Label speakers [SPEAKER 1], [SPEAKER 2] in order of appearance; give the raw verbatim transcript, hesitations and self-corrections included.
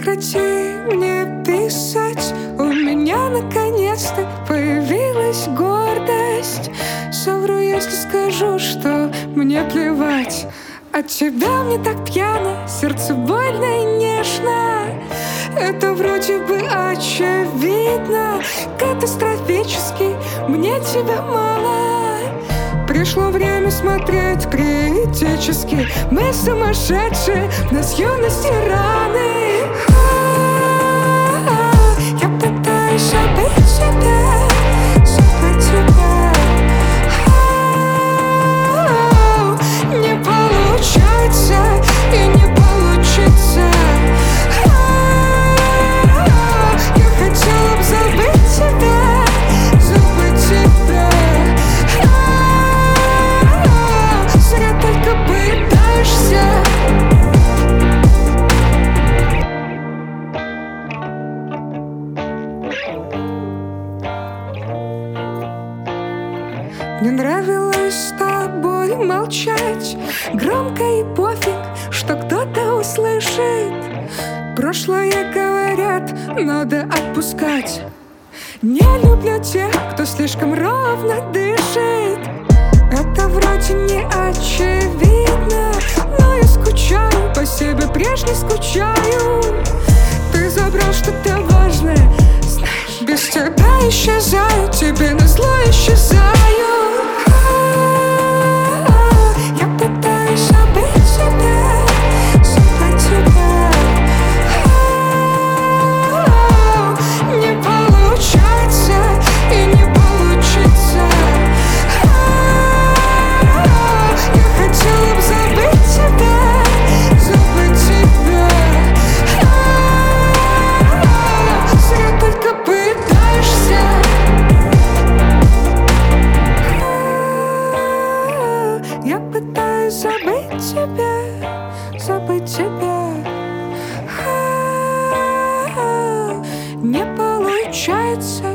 [SPEAKER 1] прекрати мне писать. У меня наконец-то появилась гордость. Совру, если скажу, что мне плевать. От тебя мне так пьяно, сердце больно и нежно. Это вроде бы очевидно, катастрофически, мне тебя мало. Пришло время смотреть критически. Мы сумасшедшие, в нас юности раны. Я пытаюсь забыть тебя, забыть тебя. Не получается и не получится. Я хотела бы забыть тебя, забыть тебя. Зря только пытаешься. Мне нравилось с тобой молчать, громко и пофиг, что кто-то услышит. Прошлое, говорят, надо отпускать. Не люблю тех, кто слишком ровно дышит. Это вроде не очевидно, но я скучаю по себе, прежде скучаю. Ты забрал что-то важное, знаешь, без тебя исчезаю, тебе назло исчезаю. Я пытаюсь забыть тебя, забыть тебя. Не получается и не получится. Я хотела бы забыть тебя, забыть тебя. Зря только пытаешься. Я пытаюсь забыть тебя, забыть тебя. Не получается.